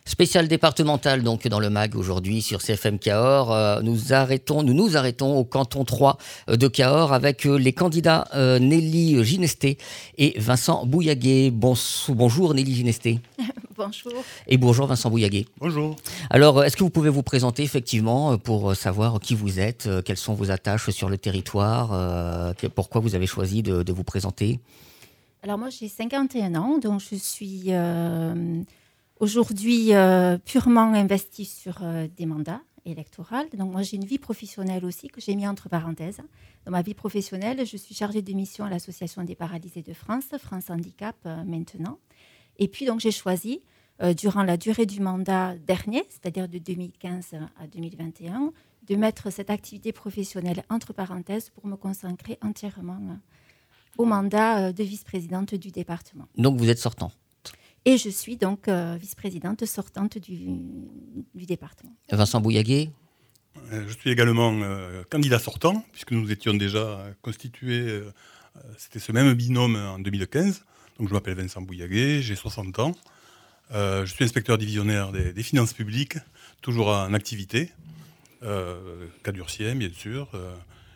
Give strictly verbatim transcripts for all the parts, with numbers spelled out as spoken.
Spécial départemental donc dans le M A G aujourd'hui sur C F M Cahors. Euh, nous arrêtons, nous nous arrêtons au canton trois de Cahors avec euh, les candidats euh, Nelly Ginesté et Vincent Bouillaguet. Bon, bonjour Nelly Ginesté. Bonjour. Et bonjour Vincent Bouillaguet. Bonjour. Alors, est-ce que vous pouvez vous présenter effectivement pour savoir qui vous êtes, quelles sont vos attaches sur le territoire, euh, pourquoi vous avez choisi de, de vous présenter? Alors moi j'ai cinquante et un ans, donc je suis euh, aujourd'hui euh, purement investie sur euh, des mandats électoraux. Donc moi j'ai une vie professionnelle aussi que j'ai mis entre parenthèses. Dans ma vie professionnelle, je suis chargée de mission à l'Association des paralysés de France, France Handicap euh, maintenant. Et puis donc j'ai choisi, euh, durant la durée du mandat dernier, c'est-à-dire de deux mille quinze à deux mille vingt et un, de mettre cette activité professionnelle entre parenthèses pour me consacrer entièrement euh, au mandat de vice-présidente du département. Donc vous êtes sortante. Et je suis donc euh, vice-présidente sortante du, du département. Vincent Bouillaguet. Je suis également euh, candidat sortant, puisque nous étions déjà constitués, euh, c'était ce même binôme en deux mille quinze. Donc je m'appelle Vincent Bouillaguet, j'ai soixante ans. Euh, je suis inspecteur divisionnaire des, des finances publiques, toujours en activité, euh, cadurcien bien sûr. Euh,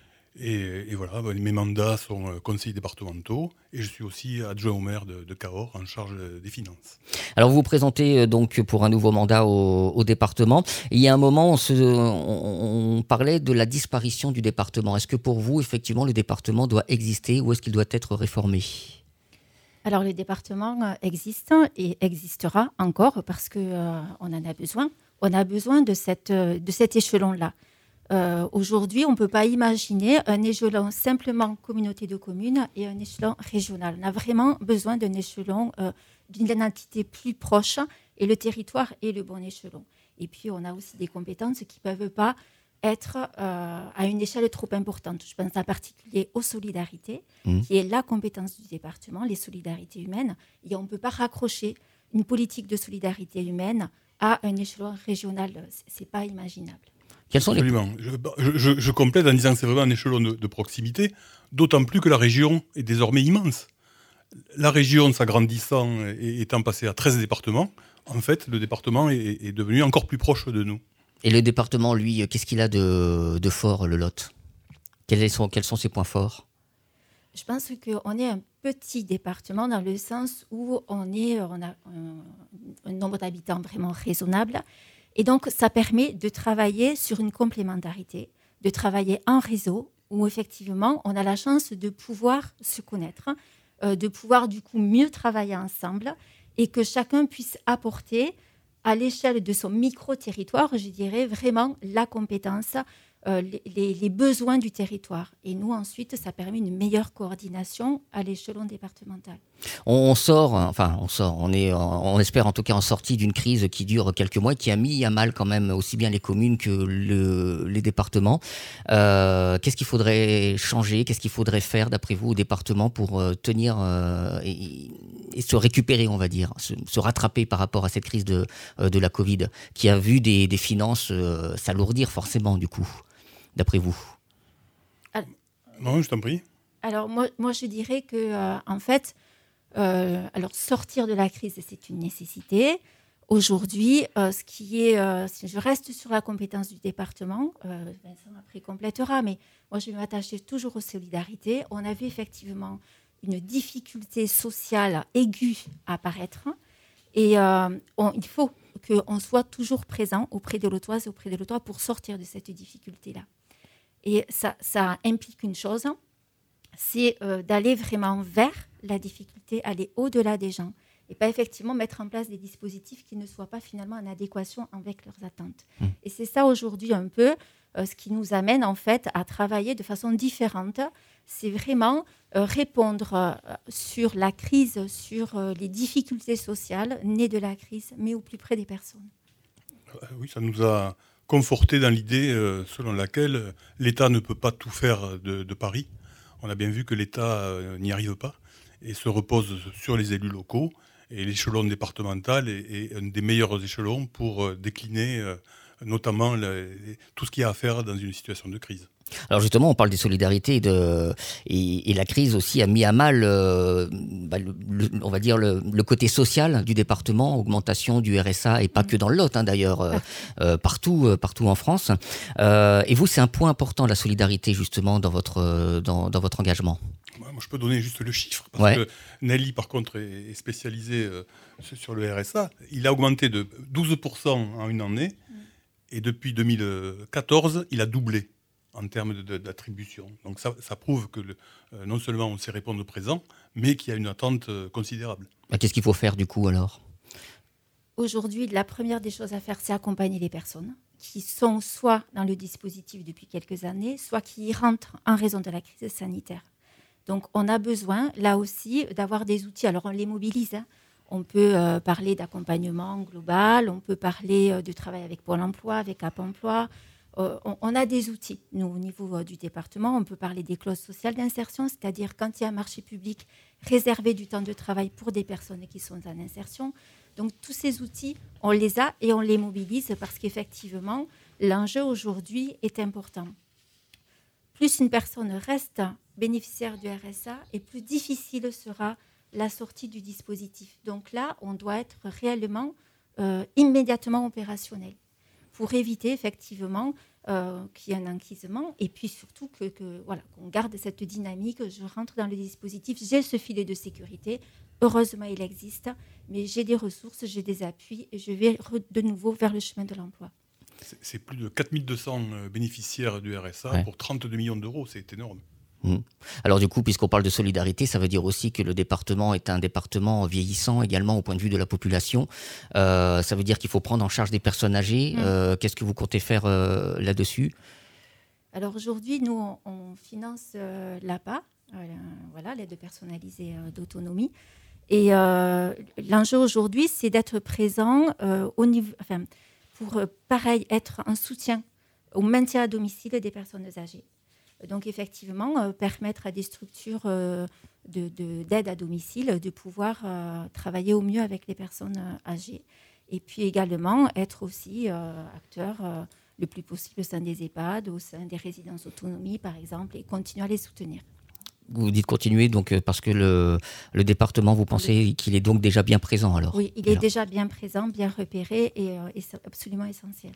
Et, et voilà, mes mandats sont conseillers départementaux et je suis aussi adjoint au maire de, de Cahors en charge des finances. Alors vous vous présentez donc pour un nouveau mandat au, au département. Il y a un moment, on, se, on, on parlait de la disparition du département. Est-ce que pour vous, effectivement, le département doit exister ou est-ce qu'il doit être réformé ? Alors le département existe et existera encore parce qu'on euh, en a besoin. On a besoin de, cette, de cet échelon-là. Euh, aujourd'hui, on ne peut pas imaginer un échelon simplement communauté de communes et un échelon régional. On a vraiment besoin d'un échelon, euh, d'une entité plus proche et le territoire est le bon échelon. Et puis, on a aussi des compétences qui ne peuvent pas être euh, à une échelle trop importante. Je pense en particulier aux solidarités, mmh. qui est la compétence du département, les solidarités humaines. Et on ne peut pas raccrocher une politique de solidarité humaine à un échelon régional. Ce n'est pas imaginable. Absolument. Les... Je, je, je complète en disant que c'est vraiment un échelon de, de proximité, d'autant plus que la région est désormais immense. La région s'agrandissant et étant passée à treize départements, en fait, le département est, est devenu encore plus proche de nous. Et le département, lui, qu'est-ce qu'il a de, de fort, le Lot ? Quels sont, quels sont ses points forts ? Je pense qu'on est un petit département dans le sens où on, est, on a un, un nombre d'habitants vraiment raisonnable. Et donc, ça permet de travailler sur une complémentarité, de travailler en réseau, où effectivement, on a la chance de pouvoir se connaître, euh, de pouvoir du coup mieux travailler ensemble et que chacun puisse apporter à l'échelle de son micro-territoire, je dirais, vraiment la compétence, euh, les, les besoins du territoire. Et nous, ensuite, ça permet une meilleure coordination à l'échelon départemental. On sort, enfin, on sort, on est, on espère en tout cas en sortie d'une crise qui dure quelques mois, qui a mis à mal quand même aussi bien les communes que le, les départements. Euh, qu'est-ce qu'il faudrait changer ? Qu'est-ce qu'il faudrait faire, d'après vous, au département pour euh, tenir euh, et, et se récupérer, on va dire, se, se rattraper par rapport à cette crise de, euh, de la Covid, qui a vu des, des finances euh, s'alourdir forcément, du coup, d'après vous ? Alors, non, je t'en prie. Alors, moi, moi je dirais que, euh, en fait, Euh, alors, sortir de la crise, c'est une nécessité. Aujourd'hui, euh, ce qui est, euh, si je reste sur la compétence du département, euh, Vincent après complétera, mais moi, je vais m'attacher toujours aux solidarités. On avait effectivement une difficulté sociale aiguë à apparaître et euh, on, il faut qu'on soit toujours présent auprès de l'Autoise et auprès de l'Autois pour sortir de cette difficulté-là. Et ça, ça implique une chose, c'est euh, d'aller vraiment vers la difficulté, aller au-delà des gens et pas effectivement mettre en place des dispositifs qui ne soient pas finalement en adéquation avec leurs attentes. Mmh. Et c'est ça aujourd'hui un peu euh, ce qui nous amène en fait à travailler de façon différente. C'est vraiment euh, répondre euh, sur la crise, sur euh, les difficultés sociales nées de la crise, mais au plus près des personnes. Oui, ça nous a conforté dans l'idée euh, selon laquelle l'État ne peut pas tout faire de, de Paris. On a bien vu que l'État euh, n'y arrive pas et se repose sur les élus locaux. Et l'échelon départemental est, est un des meilleurs échelons pour euh, décliner euh, notamment le, tout ce qu'il y a à faire dans une situation de crise. Alors justement, on parle des solidarités et, de, et, et la crise aussi a mis à mal, euh, bah, le, le, on va dire, le, le côté social du département, augmentation du R S A, et pas que dans le Lot, hein, d'ailleurs, euh, euh, partout, euh, partout en France. Euh, et vous, c'est un point important, la solidarité, justement, dans votre, dans, dans votre engagement. Moi, je peux donner juste le chiffre, parce ouais. que Nelly, par contre, est, est spécialisée euh, sur le R S A. Il a augmenté de douze pour cent en une année, et depuis deux mille quatorze, il a doublé en termes de, de, d'attribution. Donc ça, ça prouve que le, euh, non seulement on sait répondre présent, mais qu'il y a une attente euh, considérable. Qu'est-ce qu'il faut faire du coup alors ? Aujourd'hui, la première des choses à faire, c'est accompagner les personnes qui sont soit dans le dispositif depuis quelques années, soit qui y rentrent en raison de la crise sanitaire. Donc on a besoin, là aussi, d'avoir des outils. Alors on les mobilise. Hein. On peut euh, parler d'accompagnement global, on peut parler euh, de travail avec Pôle emploi, avec Cap emploi. Euh, on, on a des outils, nous, au niveau euh, du département. On peut parler des clauses sociales d'insertion, c'est-à-dire quand il y a un marché public, réserver du temps de travail pour des personnes qui sont en insertion. Donc, tous ces outils, on les a et on les mobilise parce qu'effectivement, l'enjeu aujourd'hui est important. Plus une personne reste bénéficiaire du R S A, et plus difficile sera la sortie du dispositif. Donc là, on doit être réellement, euh, immédiatement opérationnel, pour éviter effectivement euh, qu'il y ait un enquisement et puis surtout que, que, voilà, qu'on garde cette dynamique. Je rentre dans le dispositif, j'ai ce filet de sécurité, heureusement il existe, mais j'ai des ressources, j'ai des appuis et je vais re- de nouveau vers le chemin de l'emploi. C'est, c'est plus de quatre mille deux cents bénéficiaires du R S A ouais. pour trente-deux millions d'euros, c'est énorme. Mmh. Alors du coup, puisqu'on parle de solidarité, ça veut dire aussi que le département est un département vieillissant également au point de vue de la population. Euh, ça veut dire qu'il faut prendre en charge des personnes âgées. Mmh. Euh, qu'est-ce que vous comptez faire euh, là-dessus ? Alors aujourd'hui, nous, on, on finance euh, l'A P A, euh, voilà, l'aide personnalisée euh, d'autonomie. Et euh, l'enjeu aujourd'hui, c'est d'être présent euh, au niveau, enfin, pour euh, pareil être un soutien au maintien à domicile des personnes âgées. Donc effectivement, euh, permettre à des structures euh, de, de, d'aide à domicile de pouvoir euh, travailler au mieux avec les personnes euh, âgées. Et puis également être aussi euh, acteur euh, le plus possible au sein des EHPAD, au sein des résidences autonomie par exemple, et continuer à les soutenir. Vous dites continuer donc parce que le, le département, vous pensez oui. qu'il est donc déjà bien présent alors ? Oui, il est alors. déjà bien présent, bien repéré et, euh, et c'est absolument essentiel.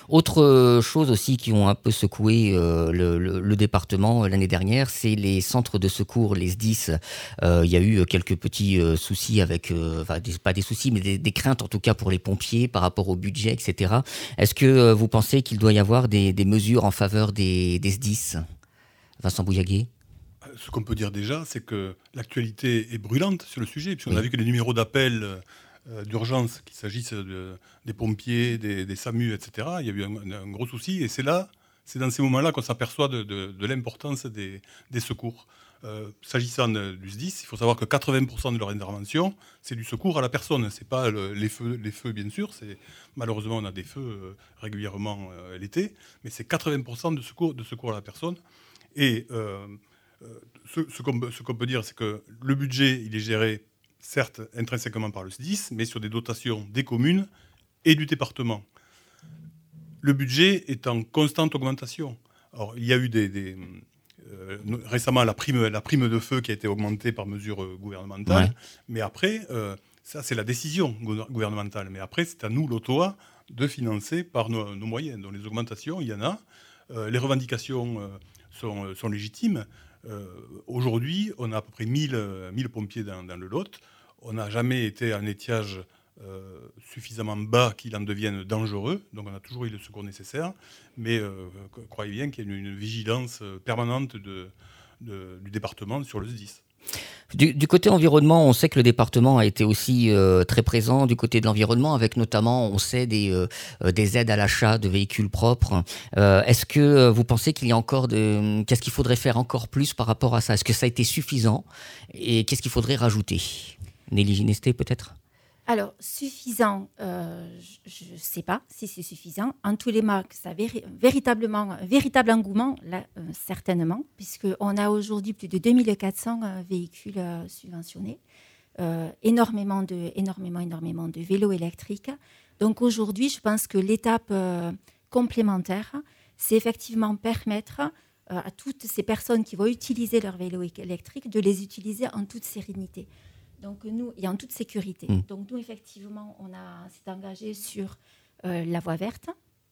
Autre chose aussi qui ont un peu secoué euh, le, le, le département l'année dernière, c'est les centres de secours, les S D I S. Euh, il y a eu quelques petits euh, soucis avec, euh, enfin des, pas des soucis, mais des, des craintes en tout cas pour les pompiers par rapport au budget, et cetera. Est-ce que euh, vous pensez qu'il doit y avoir des, des mesures en faveur des, des S D I S ? Vincent Bouillaguet ? Ce qu'on peut dire déjà, c'est que l'actualité est brûlante sur le sujet, puisqu'on oui. a vu que les numéros d'appel euh, d'urgence, qu'il s'agisse de, des pompiers, des, des SAMU, et cetera, il y a eu un, un gros souci. Et c'est là, c'est dans ces moments-là qu'on s'aperçoit de, de, de l'importance des, des secours. Euh, s'agissant de, du S D I S, il faut savoir que quatre-vingts pour cent de leur intervention, c'est du secours à la personne. C'est pas le, les feux, les feux bien sûr. C'est, malheureusement, on a des feux euh, régulièrement euh, l'été, mais c'est quatre-vingts pour cent de secours, de secours à la personne. Et euh, Ce, ce, qu'on, ce qu'on peut dire, c'est que le budget, il est géré, certes, intrinsèquement par le S D I S, mais sur des dotations des communes et du département. Le budget est en constante augmentation. Alors, il y a eu des, des, euh, récemment la prime, la prime de feu qui a été augmentée par mesure gouvernementale, ouais. mais après, euh, ça c'est la décision gouvernementale, mais après, c'est à nous, l'O T O A, de financer par nos, nos moyens. Donc les augmentations, il y en a. Euh, les revendications euh, sont, sont légitimes. Euh, aujourd'hui, on a à peu près mille, mille pompiers dans, dans le Lot. On n'a jamais été à un étiage euh, suffisamment bas qu'il en devienne dangereux. Donc on a toujours eu le secours nécessaire. Mais euh, croyez bien qu'il y a une, une vigilance permanente de, de, du département sur le S D I S. Du, du côté environnement, on sait que le département a été aussi euh, très présent du côté de l'environnement, avec notamment, on sait, des, euh, des aides à l'achat de véhicules propres. Euh, est-ce que vous pensez qu'il y a encore de... Qu'est-ce qu'il faudrait faire encore plus par rapport à ça ? Est-ce que ça a été suffisant ? Et qu'est-ce qu'il faudrait rajouter ? Nelly Ginesté, peut-être ? Alors, suffisant, euh, je ne sais pas si c'est suffisant. En tous les cas, ça a véri- véritablement, un véritable engouement, là, euh, certainement, puisqu'on a aujourd'hui plus de deux mille quatre cents euh, véhicules euh, subventionnés, euh, énormément, de, énormément, énormément de vélos électriques. Donc aujourd'hui, je pense que l'étape euh, complémentaire, c'est effectivement permettre euh, à toutes ces personnes qui vont utiliser leur vélo électrique de les utiliser en toute sérénité. Donc nous, et en toute sécurité. Mmh. Donc nous, effectivement, on a, s'est engagé sur euh, la voie verte,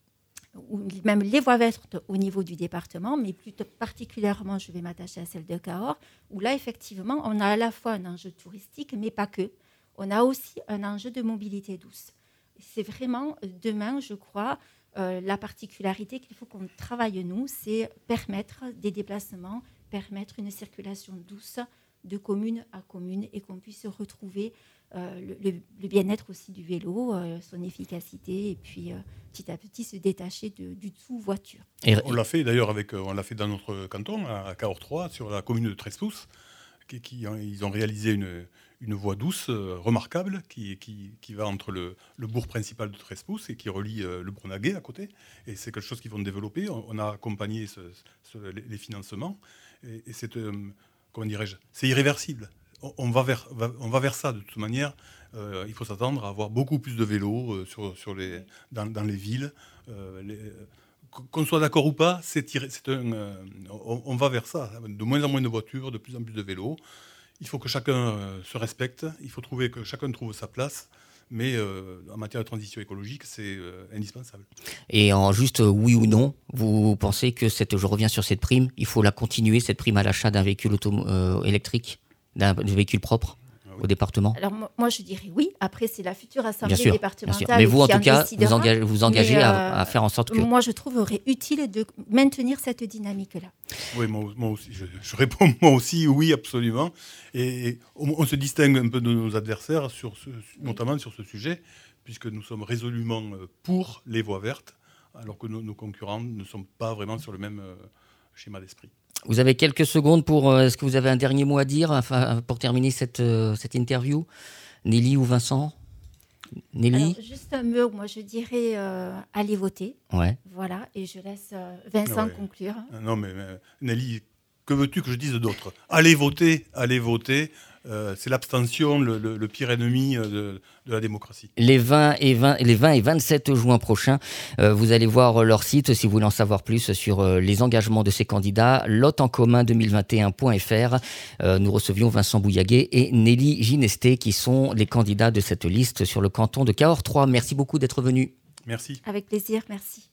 ou même les voies vertes au niveau du département, mais plus particulièrement, je vais m'attacher à celle de Cahors, où là, effectivement, on a à la fois un enjeu touristique, mais pas que. On a aussi un enjeu de mobilité douce. C'est vraiment, demain, je crois, euh, la particularité qu'il faut qu'on travaille, nous, c'est permettre des déplacements, permettre une circulation douce de commune à commune et qu'on puisse retrouver euh, le, le bien-être aussi du vélo, euh, son efficacité et puis euh, petit à petit se détacher de, du tout voiture. Et on l'a fait d'ailleurs avec, on l'a fait dans notre canton, à Cahors trois, sur la commune de treize pouces. Qui, qui, ils ont réalisé une, une voie douce euh, remarquable qui, qui, qui va entre le, le bourg principal de treize pouces et qui relie euh, le Brunaguet à côté. Et c'est quelque chose qu'ils vont développer. On, on a accompagné ce, ce, les, les financements. Et, et c'est, euh, comment dirais-je, c'est irréversible. On, on, va vers, on va vers ça de toute manière. Euh, il faut s'attendre à avoir beaucoup plus de vélos euh, sur, sur les, dans, dans les villes. Euh, les, Qu'on soit d'accord ou pas, c'est, c'est un, euh, on, on va vers ça. De moins en moins de voitures, de plus en plus de vélos. Il faut que chacun euh, se respecte. Il faut trouver que chacun trouve sa place. Mais euh, en matière de transition écologique, c'est euh, indispensable. Et en juste euh, oui ou non, vous pensez que cette, je reviens sur cette prime, il faut la continuer, cette prime à l'achat d'un véhicule auto, euh, électrique, d'un véhicule propre au département? Alors moi je dirais oui. Après c'est la future assemblée bien sûr, départementale. Bien sûr. Mais vous en tout cas décidera. vous engagez, vous engagez Mais, à, à faire en sorte que. Moi je trouverais utile de maintenir cette dynamique-là. Oui, moi, moi aussi, je, je réponds moi aussi oui absolument. Et, et on, on se distingue un peu de nos adversaires sur ce, notamment sur ce sujet, puisque nous sommes résolument pour les voies vertes, alors que nos, nos concurrents ne sont pas vraiment sur le même euh, schéma d'esprit. Vous avez quelques secondes pour... Euh, est-ce que vous avez un dernier mot à dire enfin, pour terminer cette, euh, cette interview? Nelly ou Vincent? Nelly? Alors, juste un mot, moi je dirais euh, allez voter. Ouais. Voilà, et je laisse euh, Vincent ouais. conclure. Non mais, mais Nelly, que veux-tu que je dise d'autre? Allez voter, allez voter. Euh, c'est l'abstention, le, le, le pire ennemi de, de la démocratie. Les vingt et vingt, les vingt et vingt-sept juin prochains, euh, vous allez voir leur site si vous voulez en savoir plus sur euh, les engagements de ces candidats. Lotencommun deux mille vingt et un point f r. Euh, nous recevions Vincent Bouillaguet et Nelly Ginesté qui sont les candidats de cette liste sur le canton de Cahors trois. Merci beaucoup d'être venus. Merci. Avec plaisir, merci.